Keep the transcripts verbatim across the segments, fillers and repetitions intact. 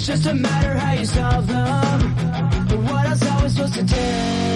It's just a matter how you solve them. But what else are we supposed to do?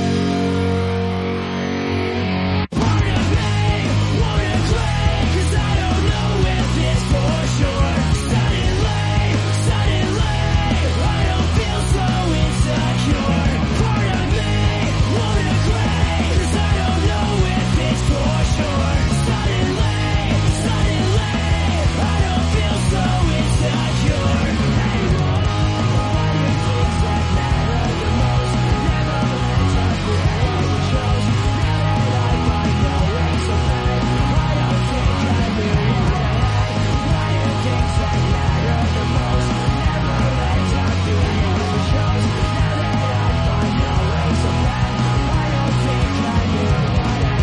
Part of me wanna claim, 'cause I don't know if it's for sure. Suddenly, suddenly, I don't feel so insecure. Part of me wanna claim, 'cause I don't know if it's for sure. Suddenly, suddenly, I don't feel so insecure anymore. Why do things that matter the most never let up the hate it shows? Now that I find no way so bad, I don't think I really want to hate. Why do things that matter the most never let up the hate it shows? Now that I find no way so bad, I don't think I really want to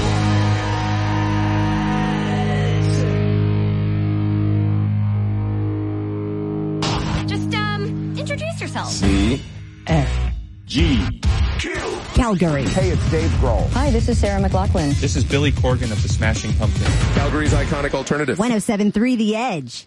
hate. Just, um, introduce yourself. C F G Calgary. Hey, it's Dave Grohl. Hi, this is Sarah McLachlan. This is Billy Corgan of the Smashing Pumpkins. Calgary's iconic alternative. one oh seven point three The Edge.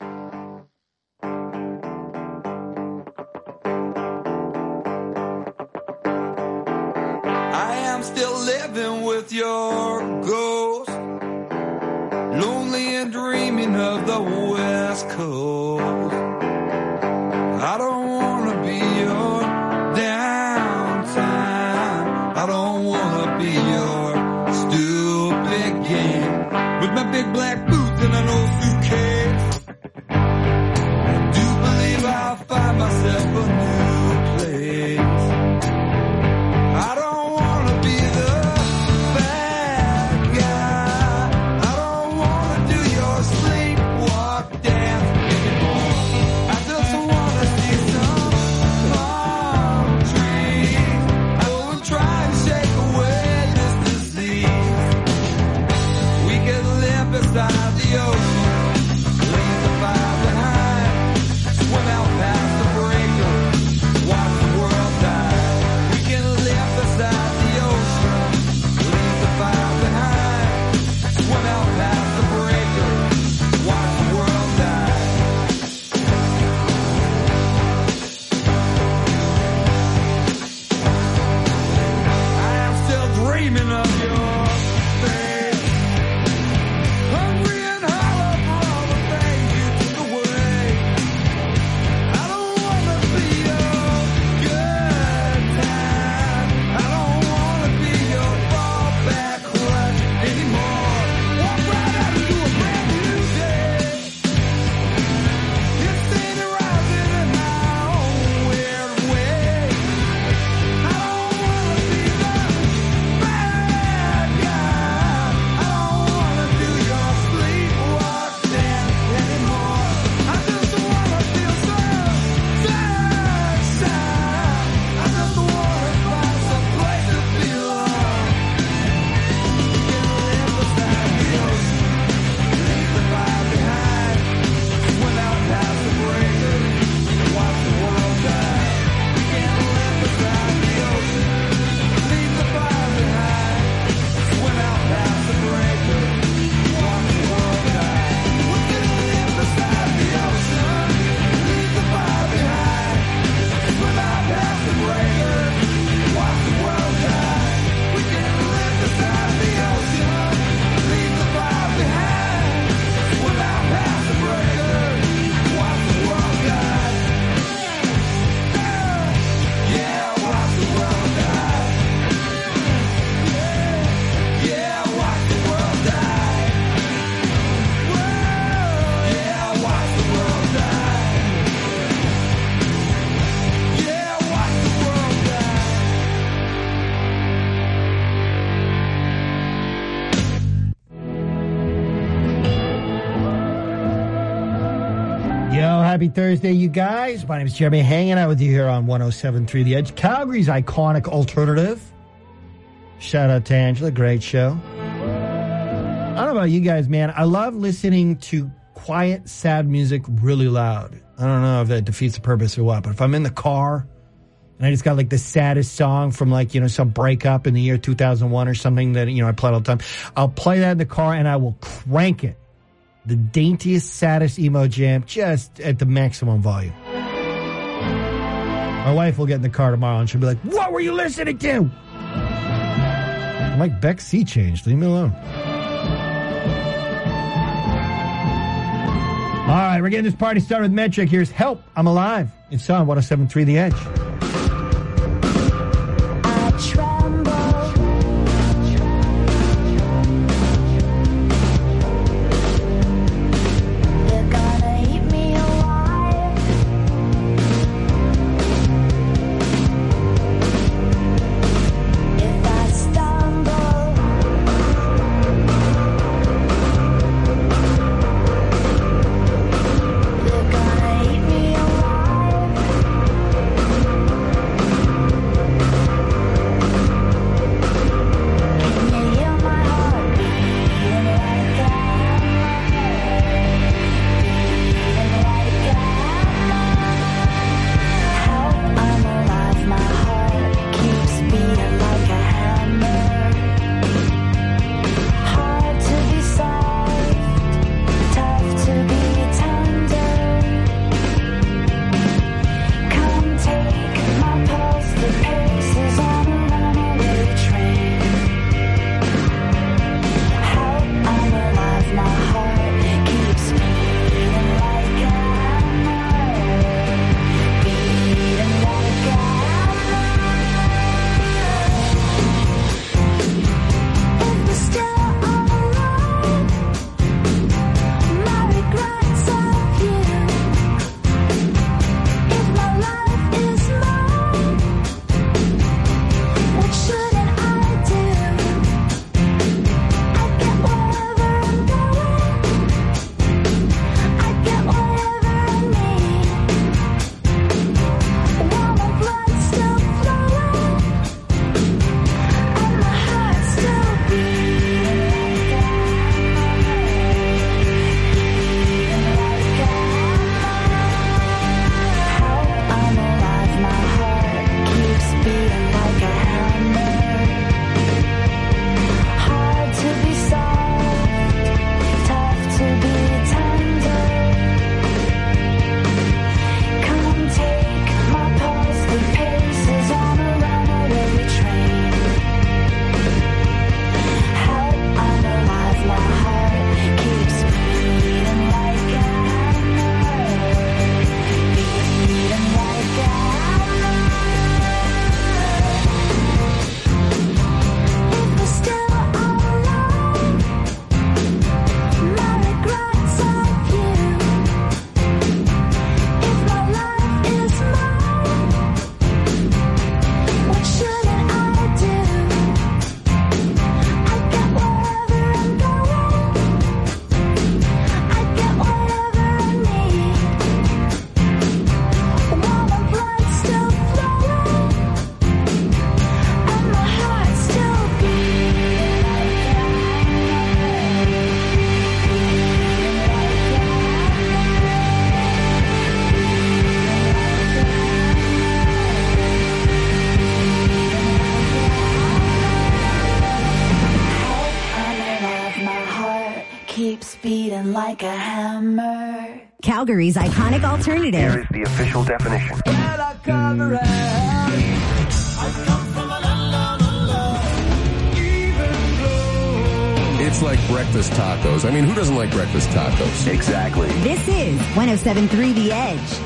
I am still living with your ghost, lonely and dreaming of the West Coast. I don't want to be your downtime. I don't want to be your stupid game. With my big black boots and an old suitcase, I do believe I'll find myself a new place. I don't want to be the bad guy. I don't want to do your sleepwalk dance anymore. I just want to see some palm trees. I will try and shake away this disease. We can live beside the ocean, leave the fire behind, swim out past the breaker, watch the world die. We can live beside the ocean, leave the fire behind, swim out past the breaker, watch the world die. I am still dreaming of your face, hungry and hollow for all the things you took away. I don't wanna be your good time. I don't wanna be your fallback crutch anymore. Walk right out into a brand new day. It's steady rising in my own weird way. I don't wanna be the bad guy. I don't wanna do your sleepwalk dance anymore. I just wanna feel some sunshine. I just wanna find some place to belong. We can live beside the ocean, leave the fire behind, swim out past the breaker, watch the world die. We can live beside the ocean, leave the fire behind, swim out past the breaker, watch the world die. We can live beside the ocean, leave the fire behind, swim out past the breaker, watch the world die. We can live beside the ocean, leave the fire behind, swim out past the breaker, watch the world die. Yeah, watch the world die. Yeah, watch the world die. Yeah, watch the world die. Yeah, watch the world die. Yo, happy Thursday, you guys. My name is Jeremy, hanging out with you here on one oh seven point three The Edge, Calgary's iconic alternative. Shout out to Angela, great show. I don't know about you guys, man. I love listening to quiet, sad music really loud. I don't know if that defeats the purpose or what, but if I'm in the car and I just got like the saddest song from like, you know, some breakup in the year two thousand one or something that, you know, I play all the time, I'll play that in the car and I will crank it. The daintiest, saddest emo jam, just at the maximum volume. My wife will get in the car tomorrow and she'll be like, what were you listening to? I'm like, Beck's sea change. Leave me alone. All right, we're getting this party started with Metric. Here's Help, I'm Alive. It's on one oh seven point three The Edge. I tremble. They're gonna eat me alive. If I stumble, they're gonna eat me alive. Can you hear my heart beating like that? Beating like that. Help, I'm alive. My heart keeps beating like a hammer. Hard to be soft, tough to be tender. Come take my pulse, the pace is on a runaway train. Help, I'm alive, my heart keeps beating like a hammer. Beating like a hammer. If we're still alive, my regrets of you. If my life is mine, what shouldn't I do? I get wherever I'm going. I get whatever I need. While my blood's still flowing and my heart's still beating like a Help, I'm alive, my heart keeps beating like a hammer. Hard to be soft, tough to be tender. Come take my pulse, the pace is on a runaway train. Help, I'm alive, my heart keeps beating like a hammer. Beating like a hammer. If we're still alive, my regrets of you. If my life is mine, what shouldn't I do? I get wherever I'm going. I get whatever I need. While my blood's still flowing and my heart's still beating like a I'm alive, my heart keeps beating like a hammer. Calgary's iconic alternative. Here is the official definition. It's like breakfast tacos. I mean, who doesn't like breakfast tacos? Exactly. This is one oh seven point three The Edge.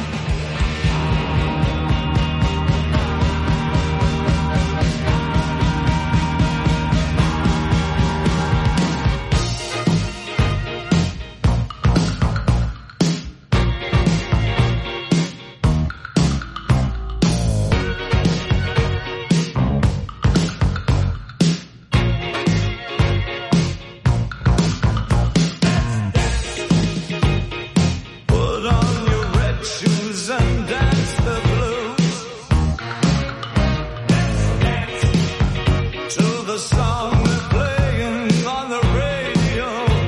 Put on your red shoes and dance the blues to the song they're playing on the radio.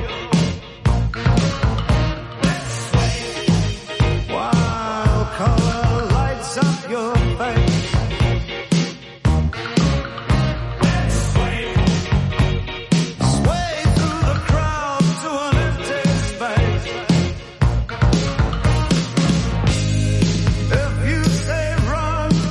While color lights up your face. Sway through the crowd to an empty space. If you say run,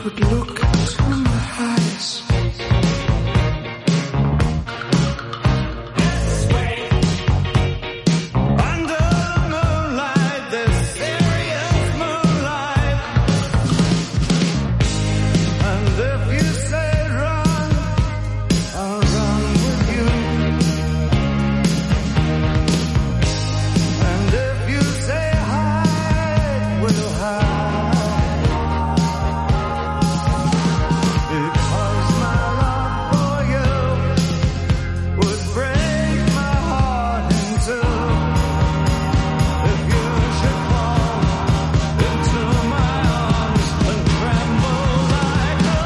could look into my eyes. Under the moonlight, this serious moonlight. And if you say run, I'll run with you. And if you say hide, we'll hide. Because my love for you would break my heart in two. If you should fall into my arms and tremble like a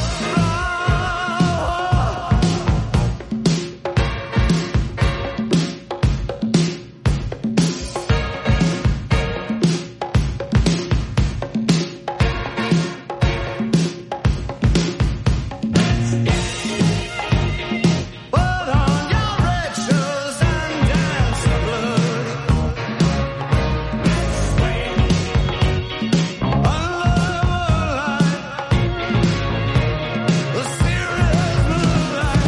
put on your red shoes and dance the blues. Under the moonlight, the serious moonlight.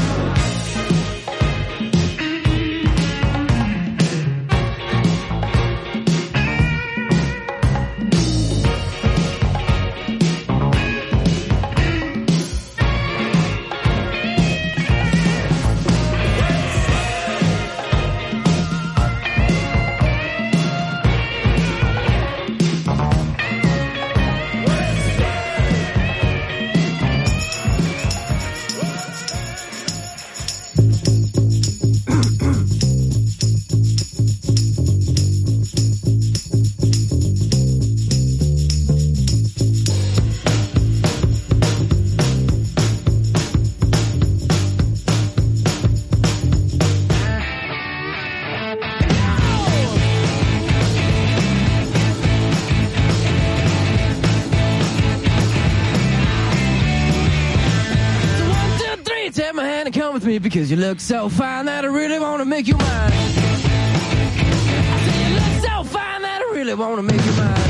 So one, two, three, take my hand and come with me because you look so fine that I really want to make you mine. I said you look so fine that I really want to make you mine.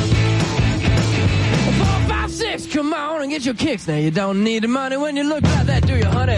Four, five, six, come on and get your kicks. Now you don't need the money when you look like that, do you, honey?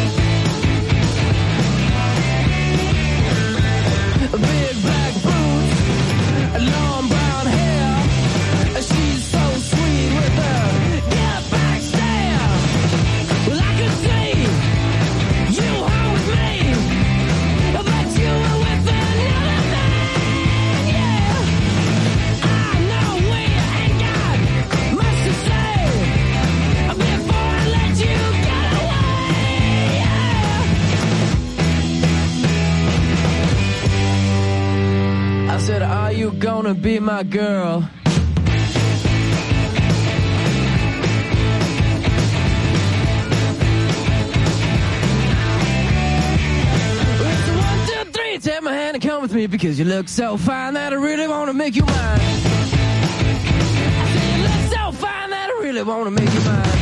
Big black boots, long brown hair. She's so sweet with her get back stare. Well, I could see you home with me, but you were with another man, yeah. I know we ain't got much to say before I let you get away, yeah. I said, are you gonna be my girl? It's a one, two, three, take my hand and come with me because you look so fine that I really want to make you mine. I said you look so fine that I really want to make you mine.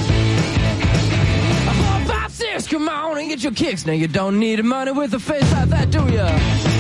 Four, five, six, come on and get your kicks. Now you don't need the money with a face like that, do ya?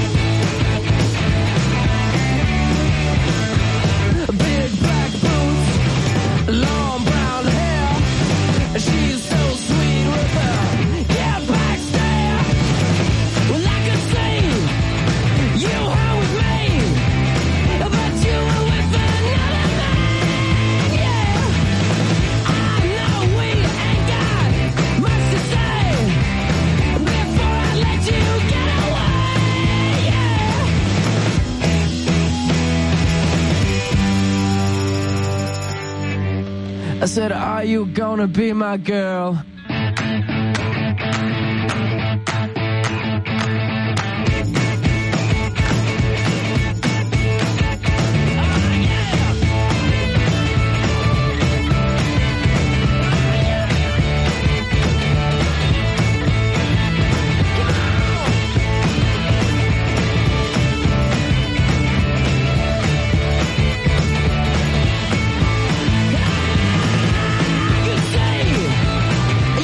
Big black boots, long brown hair. She's so sweet with her yeah, back stare. Well, I could see you home with me, but you were with another man, yeah. I know we ain't got much to say before I let you get away, yeah. I said, are you gonna be my girl? You say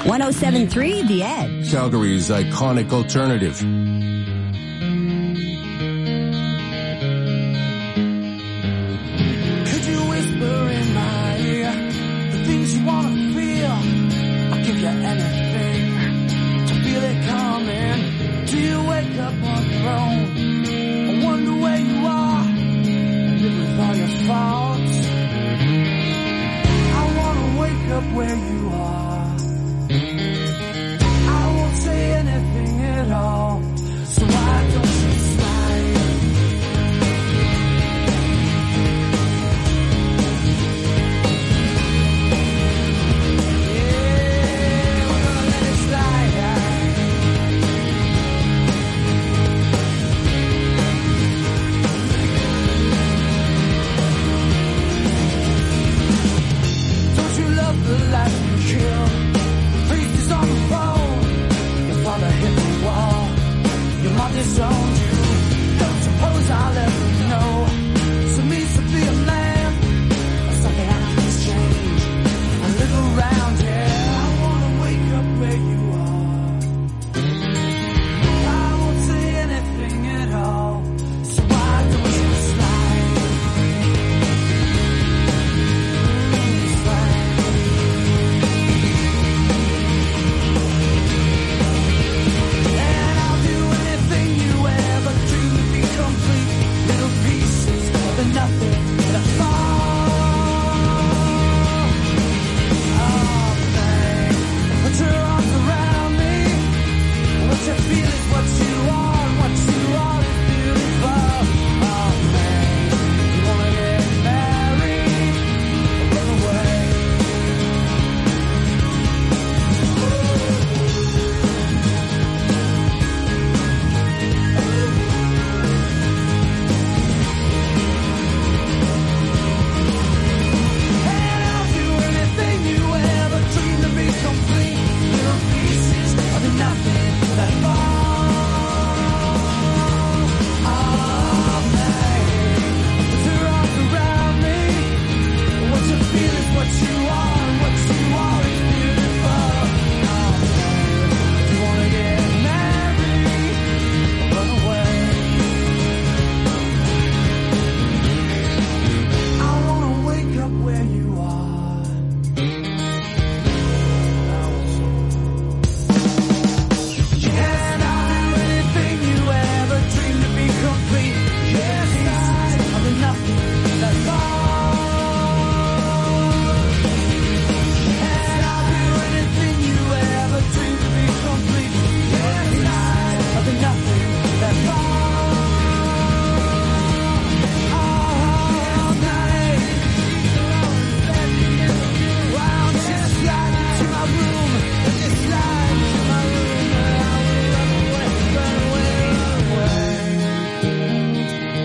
one oh seven point three The Edge. Calgary's iconic alternative. Could you whisper in my ear the things you wanna feel? I'll give you anything to feel it coming. Do you wake up on your own? I wonder where you are. Live with all your faults. I wanna wake up where you are. I won't say anything at all. So why don't you slide? Yeah, we're gonna let it slide. Don't you love the life you kill? Priest is on the phone. Your father hit the wall. Your mom disowned you. Don't suppose I'll ever know. So means to be a man. Or something happens change. I live around here. I wanna wake up where you are. I won't say anything at all. So why don't you slide? Slide. And I'll do anything you ever dreamed to be complete. Little pieces of the nothing that I fall. Oh, babe, put your arms around me. What you feel is what you are, and what you are is beautiful. Oh, babe, you wanna get married or run away? And I'll do anything you ever dreamed to be complete. Little pieces of the nothing that fall. Oh, babe, put your arms around me. What you feel is what you are, and what you are is beautiful. Oh, babe, you wanna get married or run away? I wanna wake up where you are. And I'll do anything you ever dreamed to be complete. Yes, pieces of the nothing that fall. And I'll do anything you ever dreamed to be complete. Yes, pieces of the nothing that fall. All night. Why don't you slide into my room? If you slide into my room, I will run away, run away, run away.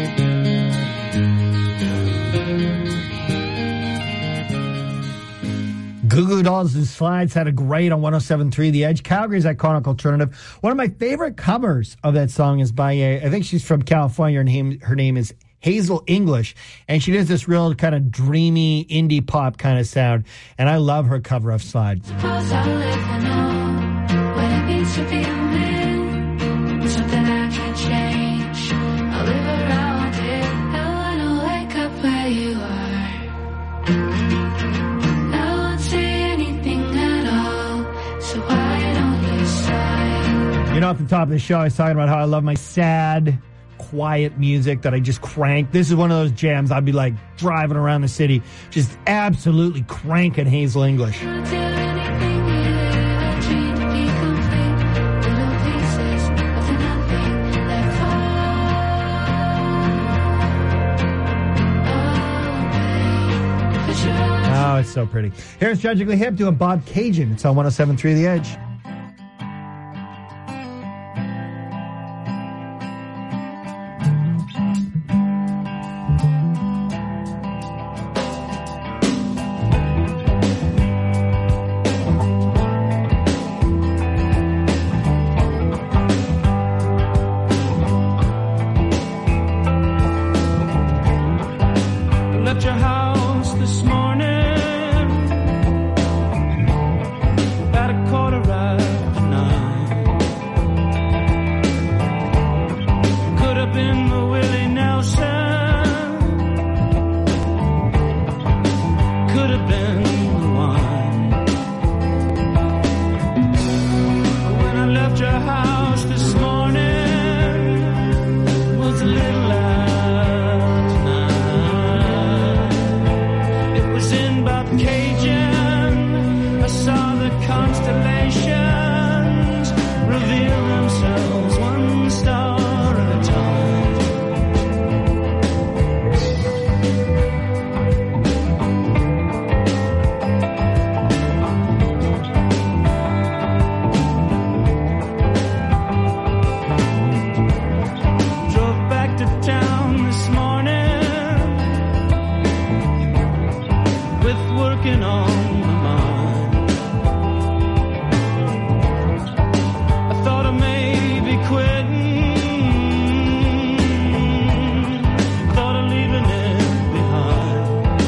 Goo Goo Dolls and Slides had a great on one oh seven point three The Edge. Calgary's iconic alternative. One of my favorite covers of that song is by a, I think she's from California. Her name, her name is Hazel English, and she does this real kind of dreamy indie pop kind of sound, and I love her cover of Slides. Suppose I live and know what it means to be a man. Something I can't change. I'll live around it. I wanna wake up where you are. I won't say anything at all. So why don't you slide? You know, at the top of the show, I was talking about how I love my sad, quiet music that I just crank. This is one of those jams I'd be like driving around the city, just absolutely cranking Hazel English. I'll do anything you ever dreamed to be complete. Little pieces of the nothing that fall. Oh, babe, put your arms Oh, it's so pretty. Here's Tragically Hip doing Bob Cajun. It's on one oh seven point three The Edge. Left your house this morning at a quarter constellations reveal themselves one star at a time. Drove back to town this morning with working on my mind. I thought I may be quitting, thought of leaving it behind.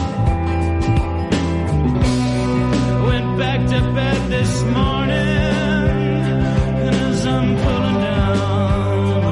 Went back to bed this morning, and as I'm pulling down the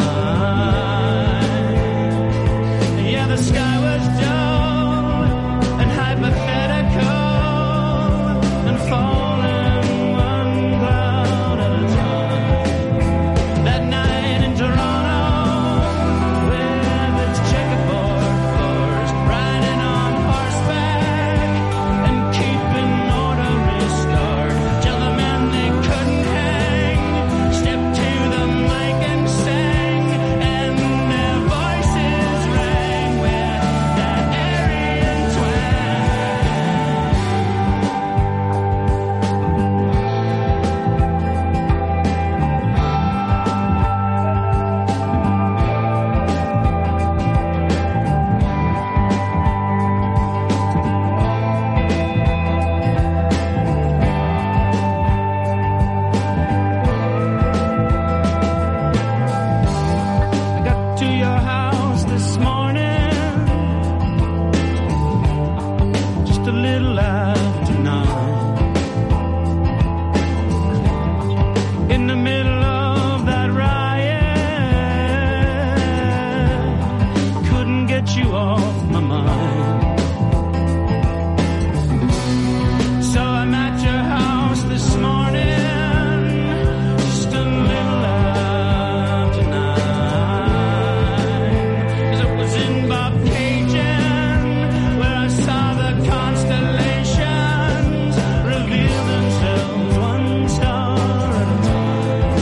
blind, yeah, the sky was dull and hypothetical and falling one cloud at a time. That night in Toronto, with its checkerboard floors, riding on horseback and keeping order restored, till the men they couldn't hang stepped to the mic and sang, and their voices rang with that Aryan twang. I got to your house this morning just a little after nine. In the middle of that riot, couldn't get you off my mind. So I'm at your house this morning just a little after nine. 'Cause it was in Bobcaygeon where I saw the constellations reveal themselves one star at a time.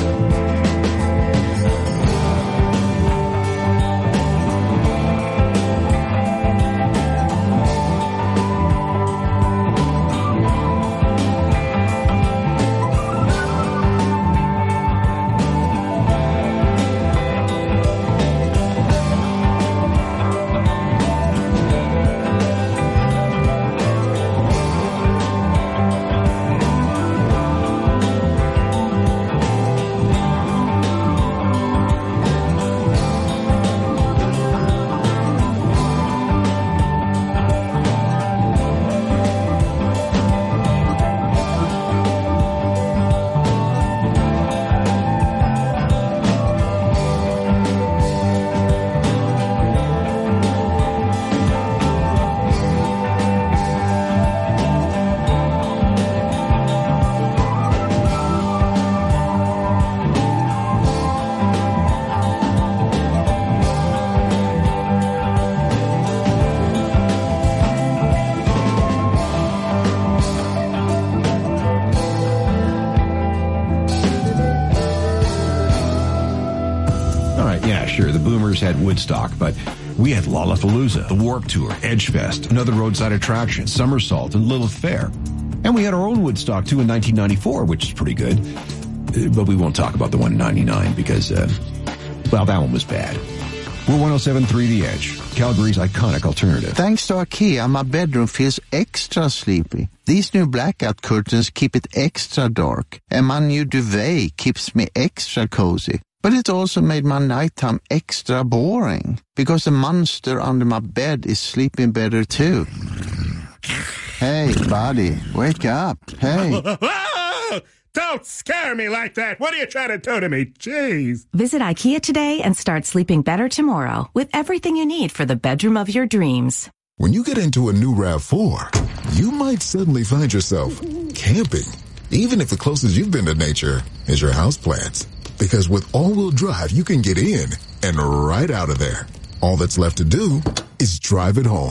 Yeah, sure, the Boomers had Woodstock, but we had Lollapalooza, the Warp Tour, Edgefest, another roadside attraction, Somersault, and Lilith Fair. And we had our own Woodstock, too, in nineteen ninety-four, which is pretty good. Uh, But we won't talk about the one in ninety-nine because, uh, well, that one was bad. We're one oh seven point three The Edge, Calgary's iconic alternative. Thanks to IKEA, my bedroom feels extra sleepy. These new blackout curtains keep it extra dark, and my new duvet keeps me extra cozy. But it also made my nighttime extra boring, because the monster under my bed is sleeping better too. Hey, buddy, wake up. Hey. Don't scare me like that. What are you trying to do to me? Jeez. Visit IKEA today and start sleeping better tomorrow with everything you need for the bedroom of your dreams. When you get into a new RAV four, you might suddenly find yourself camping, even if the closest you've been to nature is your houseplants. Because with all-wheel drive, you can get in and right out of there. All that's left to do is drive it home.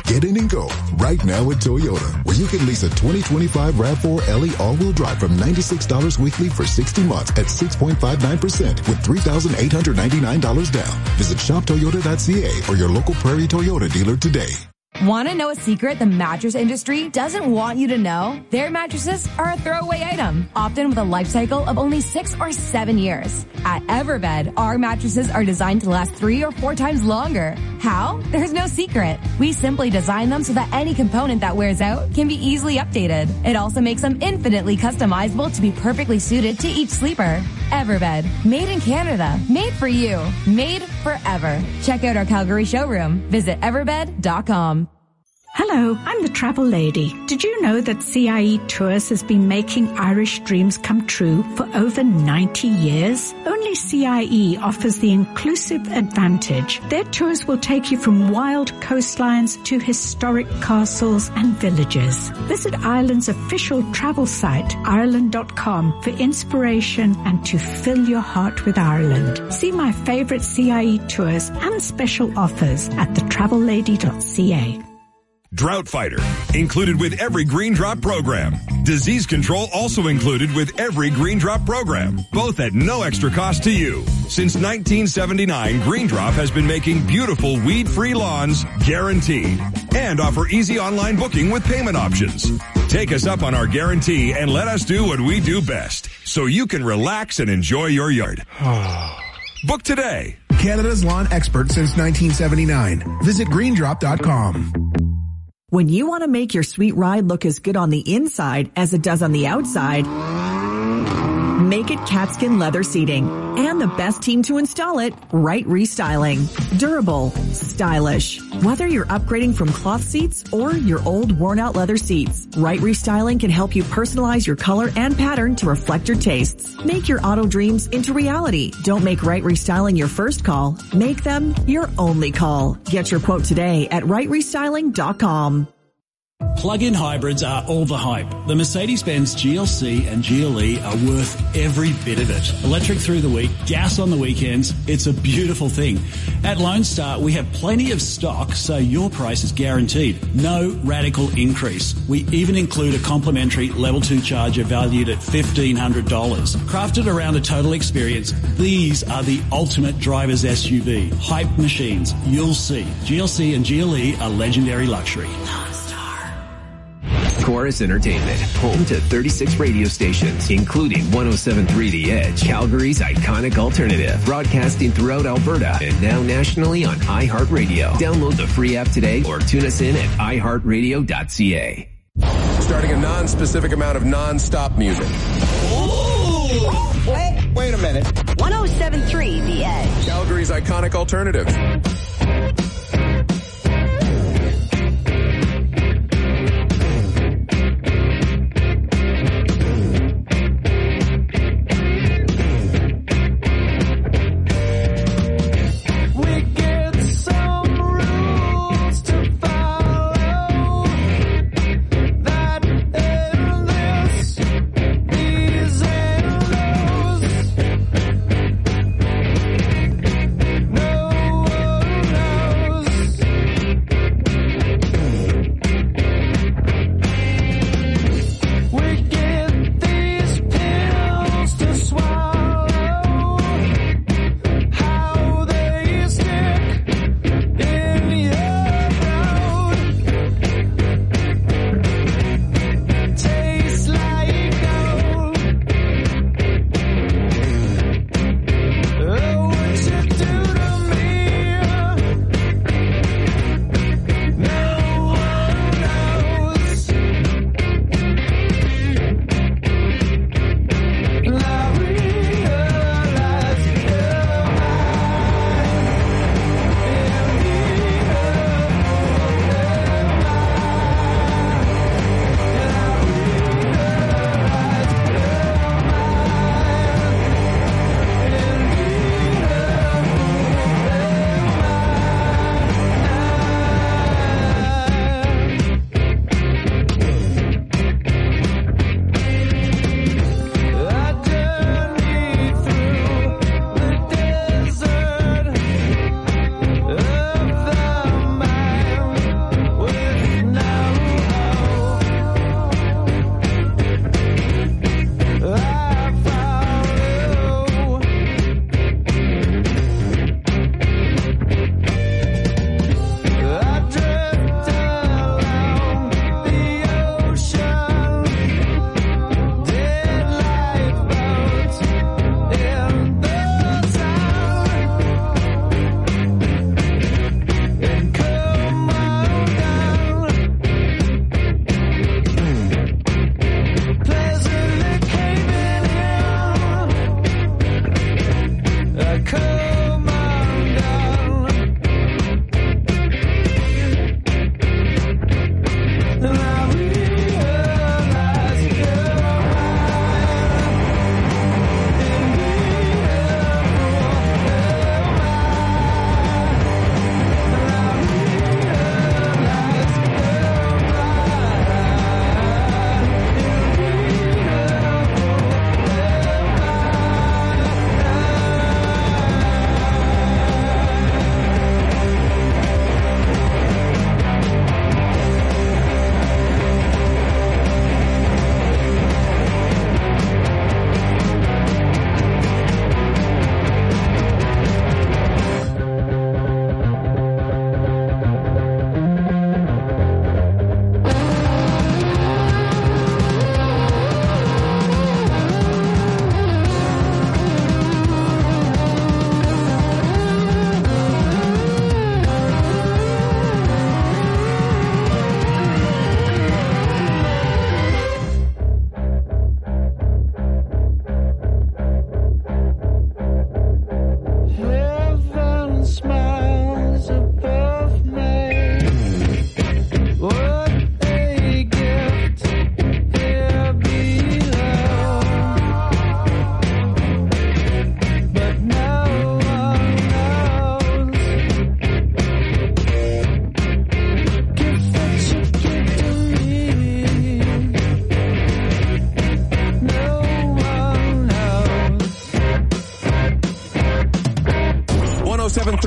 Get in and go right now at Toyota, where you can lease a twenty twenty-five RAV four L E all-wheel drive from ninety-six dollars weekly for sixty months at six point five nine percent with three thousand eight hundred ninety-nine dollars down. Visit shop toyota dot c a or your local Prairie Toyota dealer today. Want to know a secret the mattress industry doesn't want you to know? Their mattresses are a throwaway item, often with a life cycle of only six or seven years. At Everbed, our mattresses are designed to last three or four times longer. How? There's no secret. We simply design them so that any component that wears out can be easily updated. It also makes them infinitely customizable to be perfectly suited to each sleeper. Everbed, made in Canada, made for you, made forever. Check out our Calgary showroom. Visit everbed dot com. Hello, I'm the Travel Lady. Did you know that C I E Tours has been making Irish dreams come true for over ninety years? Only C I E offers the inclusive advantage. Their tours will take you from wild coastlines to historic castles and villages. Visit Ireland's official travel site, ireland dot com, for inspiration and to fill your heart with Ireland. See my favorite C I E tours and special offers at the travel lady dot c a. Drought Fighter, included with every Green Drop program. Disease control also included with every Green Drop program, both at no extra cost to you. Since nineteen seventy-nine, Green Drop has been making beautiful weed-free lawns guaranteed and offer easy online booking with payment options. Take us up on our guarantee and let us do what we do best so you can relax and enjoy your yard. Book today. Canada's lawn expert since nineteen seventy-nine. Visit green drop dot com. When you want to make your sweet ride look as good on the inside as it does on the outside, make it Catskin Leather Seating. And the best team to install it, Right Restyling. Durable, stylish. Whether you're upgrading from cloth seats or your old worn-out leather seats, Right Restyling can help you personalize your color and pattern to reflect your tastes. Make your auto dreams into reality. Don't make Right Restyling your first call. Make them your only call. Get your quote today at right restyling dot com. Plug-in hybrids are all the hype. The Mercedes-Benz G L C and G L E are worth every bit of it. Electric through the week, gas on the weekends. It's a beautiful thing. At Lone Star, we have plenty of stock, so your price is guaranteed. No radical increase. We even include a complimentary level two charger valued at fifteen hundred dollars. Crafted around a total experience, these are the ultimate driver's S U V. Hype machines. You'll see. G L C and G L E are legendary luxury. Chorus Entertainment, home to thirty-six radio stations, including one oh seven point three The Edge, Calgary's iconic alternative, broadcasting throughout Alberta and now nationally on iHeartRadio. Download the free app today or tune us in at i heart radio dot c a. Starting a non-specific amount of non-stop music. Ooh. Wait, wait a minute. one oh seven point three The Edge, Calgary's iconic alternative.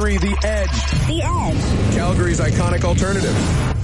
three The Edge. The Edge. Calgary's iconic alternative.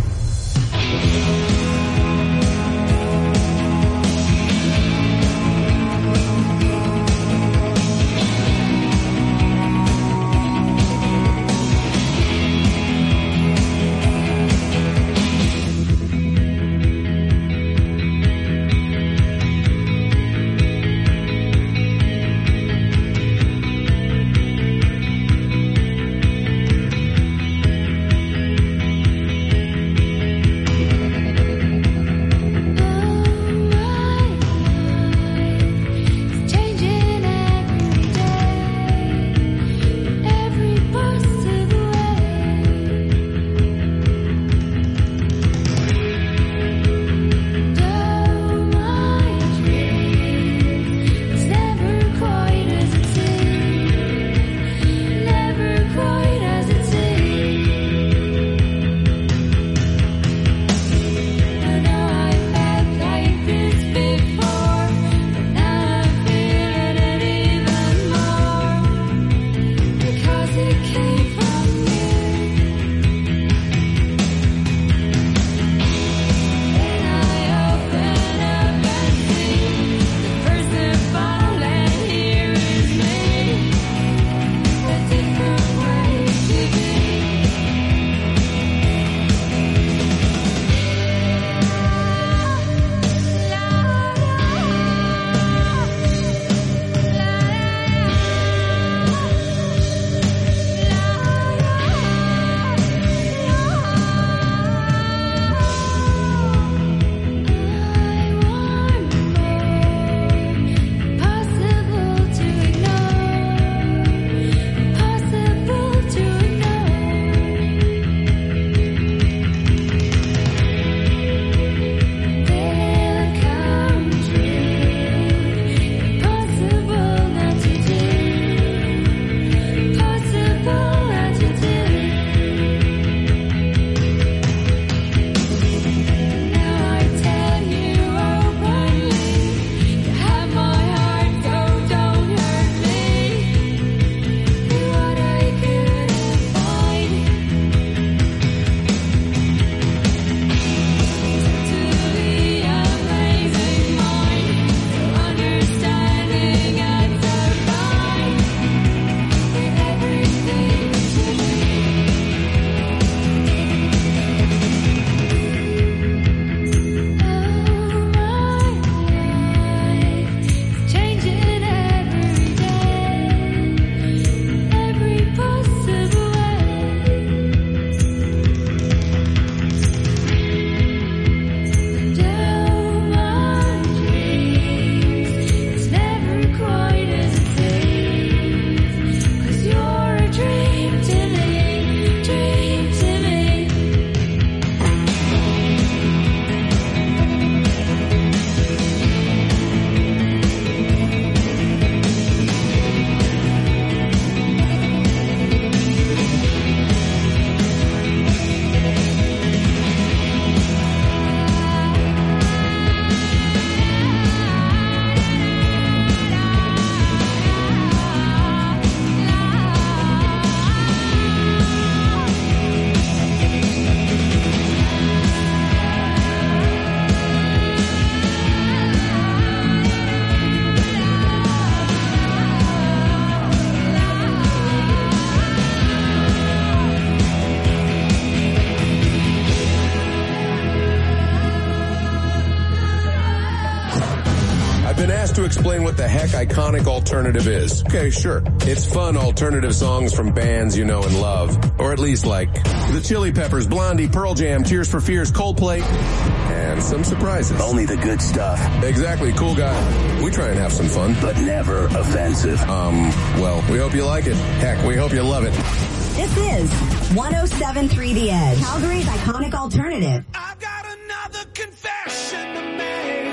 To explain what the heck iconic alternative is. Okay, sure. It's fun alternative songs from bands you know and love. Or at least like the Chili Peppers, Blondie, Pearl Jam, Tears for Fears, Coldplay, and some surprises. Only the good stuff. Exactly, cool guy. We try and have some fun. But never offensive. Um, well, we hope you like it. Heck, we hope you love it. This is one oh seven point three The Edge, Calgary's iconic alternative. I've got another confession to make.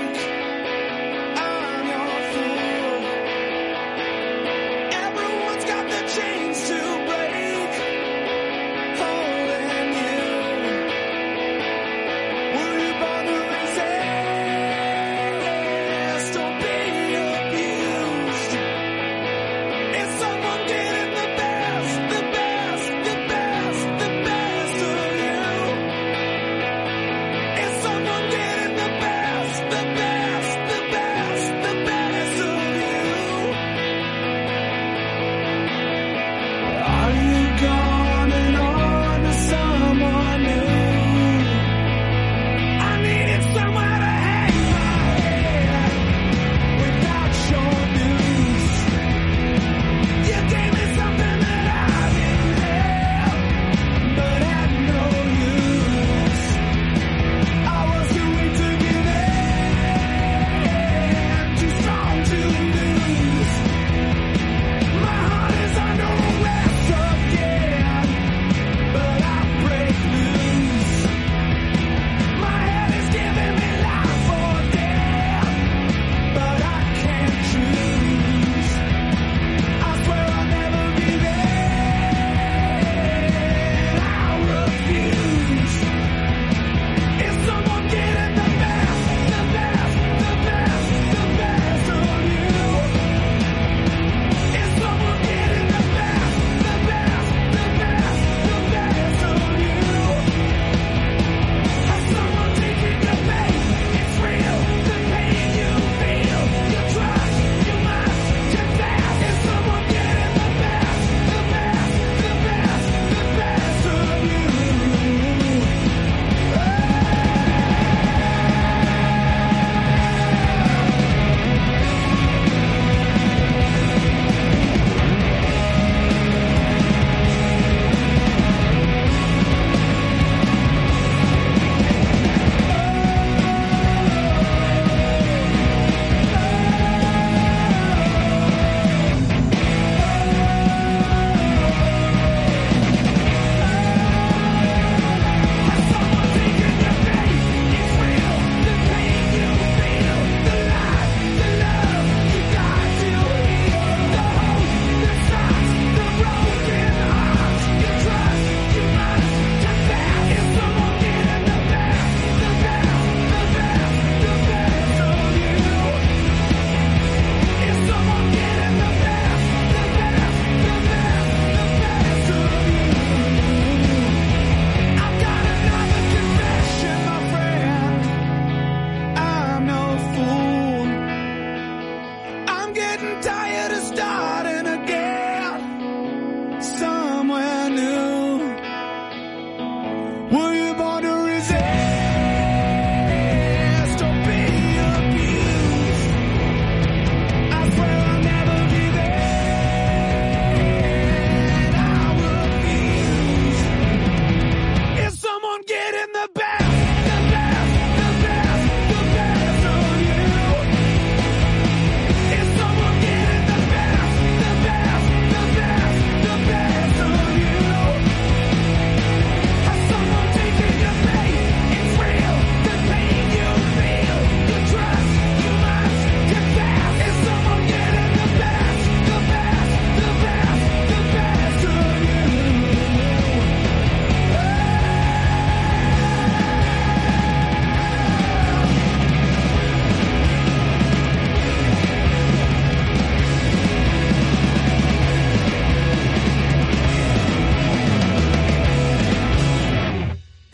Chains to break, holding you. Were you born to resist or be abused? Is someone getting the best, the best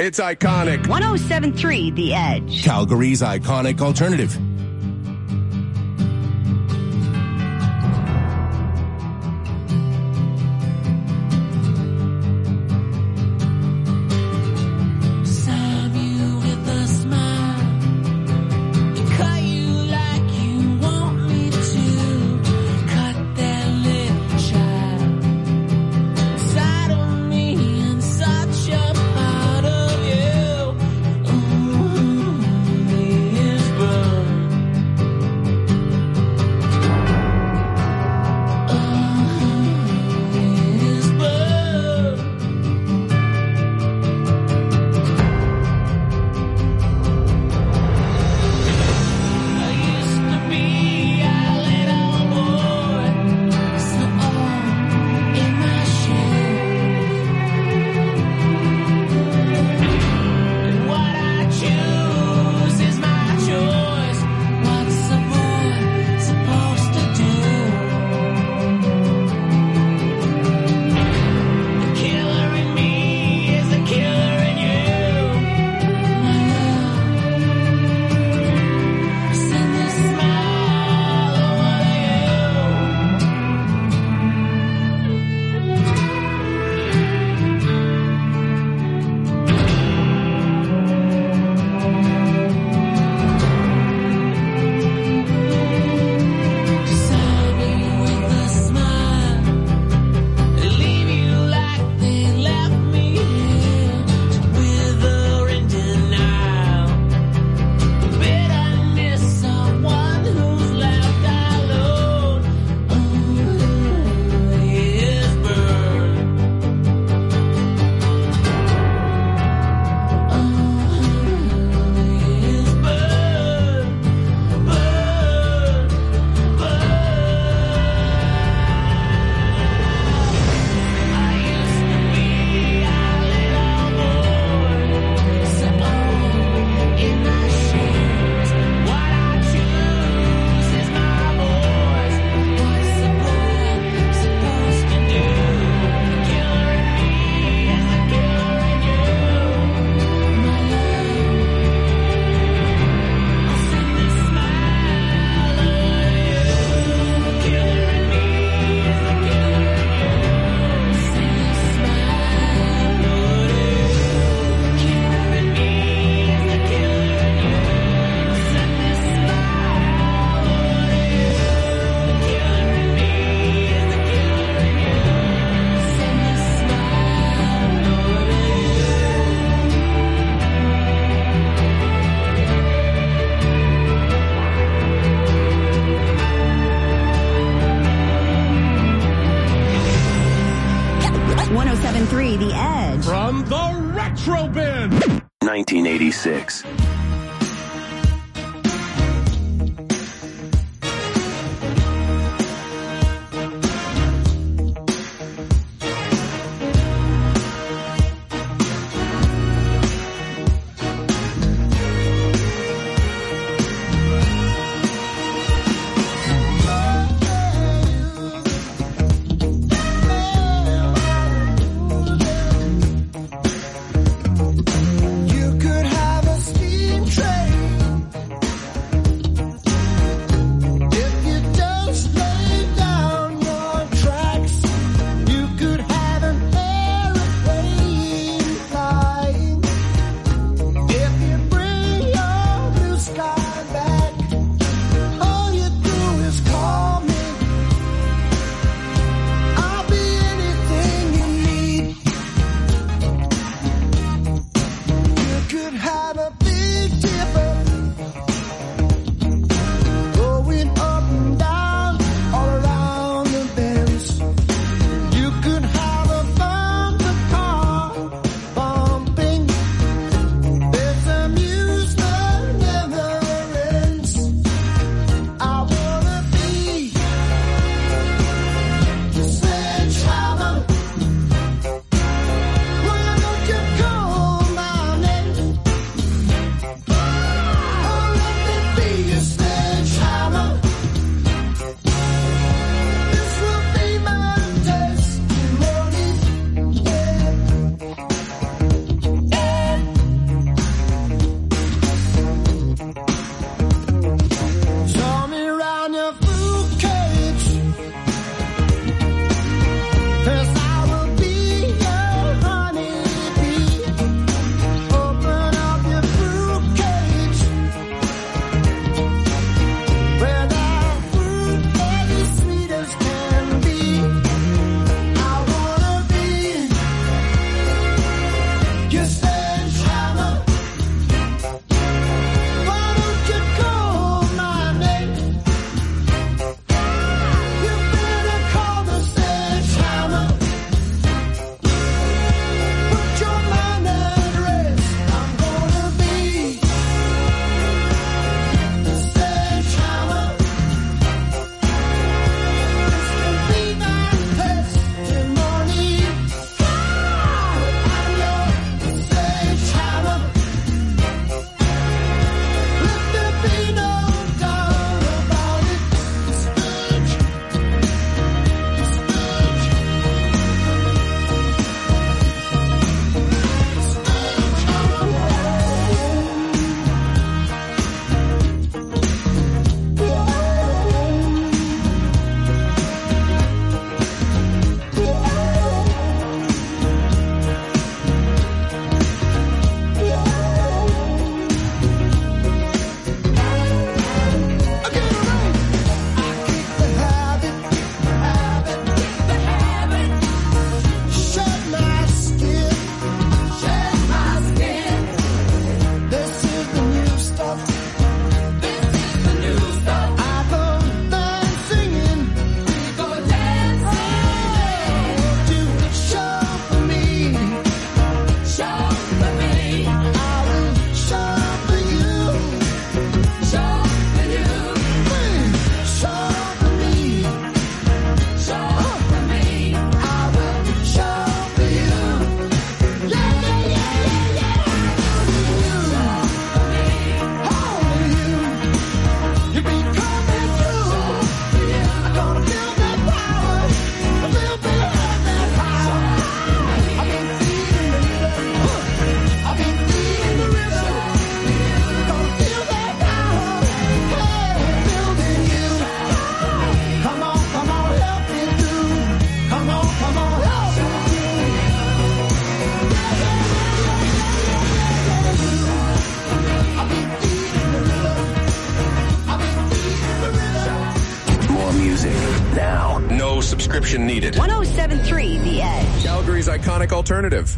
It's iconic. one oh seven point three The Edge. Calgary's iconic alternative. one oh seven point three The Edge. From the Retro Bin. nineteen eighty-six. You could have a steam subscription needed. one oh seven point three The Edge. Calgary's iconic alternative.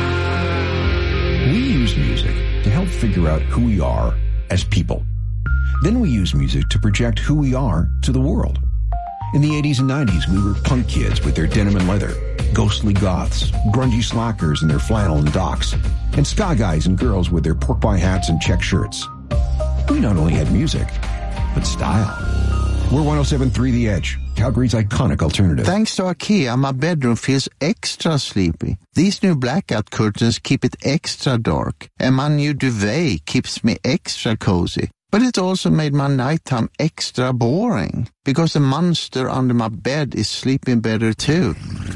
figure out who we are as people. Then we use music to project who we are to the world. In the eighties and nineties, we were punk kids with their denim and leather, ghostly goths, grungy slackers in their flannel and docks, and ska guys and girls with their pork pie hats and check shirts. We not only had music, but style. We're one oh seven point three The Edge, Calgary's iconic alternative. Thanks to IKEA, my bedroom feels extra sleepy. These new blackout curtains keep it extra dark, and my new duvet keeps me extra cozy. But it also made my nighttime extra boring, because the monster under my bed is sleeping better too.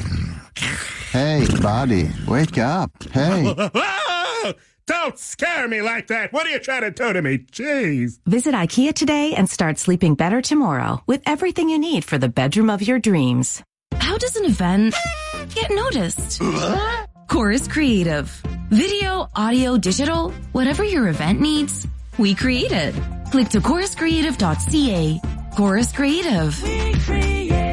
Hey, buddy, wake up. Hey. Whoa! Don't scare me like that. What are you trying to do to me? Jeez. Visit IKEA today and start sleeping better tomorrow with everything you need for the bedroom of your dreams. How does an event get noticed? Chorus Creative. Video, audio, digital, whatever your event needs, we create it. Click to chorus creative dot c a. Chorus Creative. We create.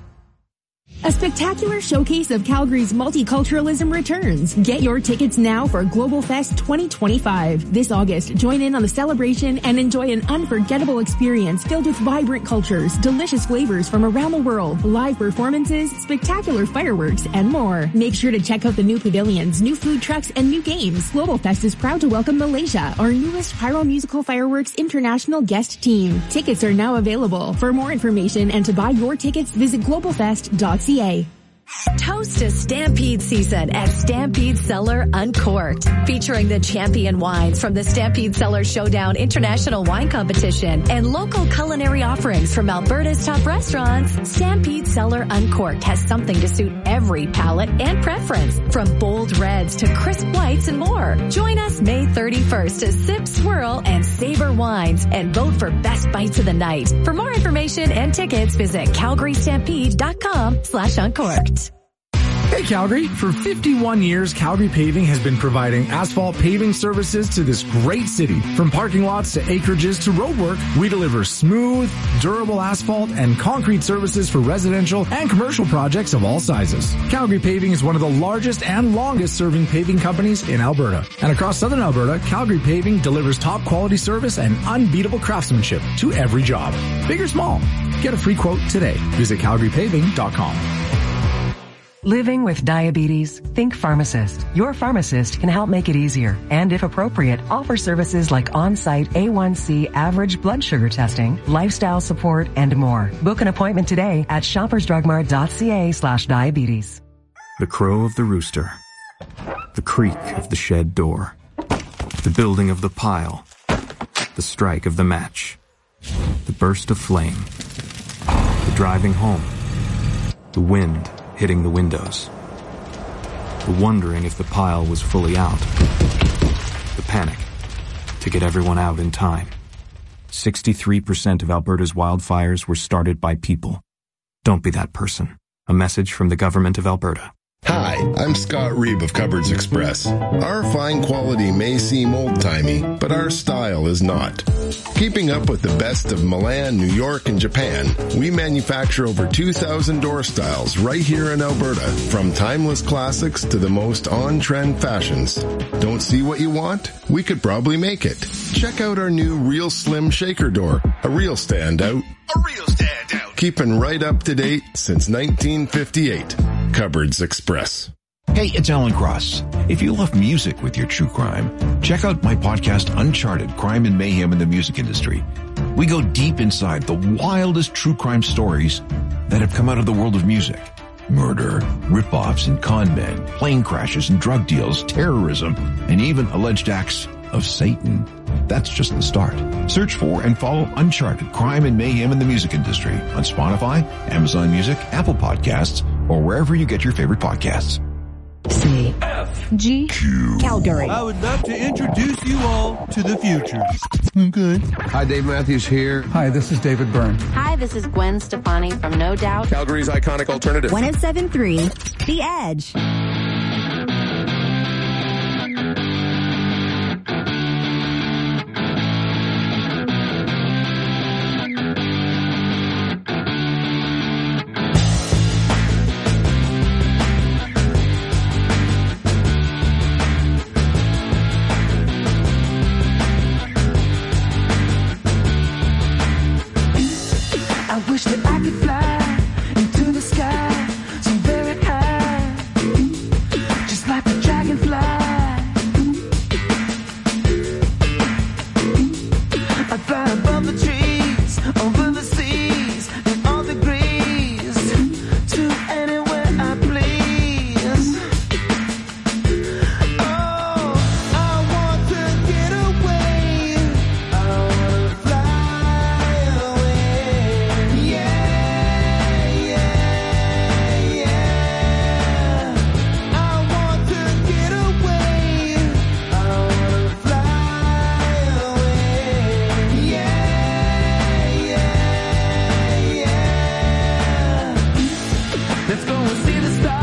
A spectacular showcase of Calgary's multiculturalism returns. Get your tickets now for Global Fest twenty twenty-five. This August, join in on the celebration and enjoy an unforgettable experience filled with vibrant cultures, delicious flavors from around the world, live performances, spectacular fireworks, and more. Make sure to check out the new pavilions, new food trucks, and new games. Global Fest is proud to welcome Malaysia, our newest Pyro Musical Fireworks International guest team. Tickets are now available. For more information and to buy your tickets, visit global fest dot c a. Toast to Stampede season at Stampede Cellar Uncorked. Featuring the champion wines from the Stampede Cellar Showdown International Wine Competition and local culinary offerings from Alberta's top restaurants, Stampede Cellar Uncorked has something to suit every palate and preference. From bold reds to crisp whites and more. Join us May thirty-first to sip, swirl, and savor wines and vote for best bites of the night. For more information and tickets, visit calgary stampede dot com slash uncorked. Hey Calgary, for fifty-one years, Calgary Paving has been providing asphalt paving services to this great city. From parking lots to acreages to roadwork, we deliver smooth, durable asphalt and concrete services for residential and commercial projects of all sizes. Calgary Paving is one of the largest and longest serving paving companies in Alberta. And across southern Alberta, Calgary Paving delivers top quality service and unbeatable craftsmanship to every job. Big or small, get a free quote today. Visit calgary paving dot com. Living with diabetes? Think pharmacist. Your pharmacist can help make it easier and, if appropriate, offer services like on-site A one C average blood sugar testing, lifestyle support, and more. Book an appointment today at shoppersdrugmart dot c a slash diabetes. The crow of the rooster. The creak of the shed door. The building of the pile. The strike of the match. The burst of flame. The driving home. The wind hitting the windows. The wondering if the pile was fully out. The panic to get everyone out in time. sixty-three percent of Alberta's wildfires were started by people. Don't be that person. A message from the Government of Alberta. Hi, I'm Scott Reeb of Cupboards Express. Our fine quality may seem old-timey, but our style is not. Keeping up with the best of Milan, New York, and Japan, we manufacture over two thousand door styles right here in Alberta, from timeless classics to the most on-trend fashions. Don't see what you want? We could probably make it. Check out our new Real Slim Shaker Door, a real standout. A real standout. Keeping right up to date since nineteen fifty-eight. Cupboards Express. Hey, it's Alan Cross. If you love music with your true crime, check out my podcast, Uncharted, Crime and Mayhem in the Music Industry. We go deep inside the wildest true crime stories that have come out of the world of music. Murder, rip-offs and con men, plane crashes and drug deals, terrorism, and even alleged acts of Satan. That's just the start. Search for and follow Uncharted, Crime and Mayhem in the Music Industry on Spotify, Amazon Music, Apple Podcasts, or wherever you get your favorite podcasts. C F G Q Calgary. I would love to introduce you all to the future. Good. Hi, Dave Matthews here. Hi, this is David Byrne. Hi, this is Gwen Stefani from No Doubt. Calgary's iconic alternative. one oh seven point three The Edge. go and see the stars.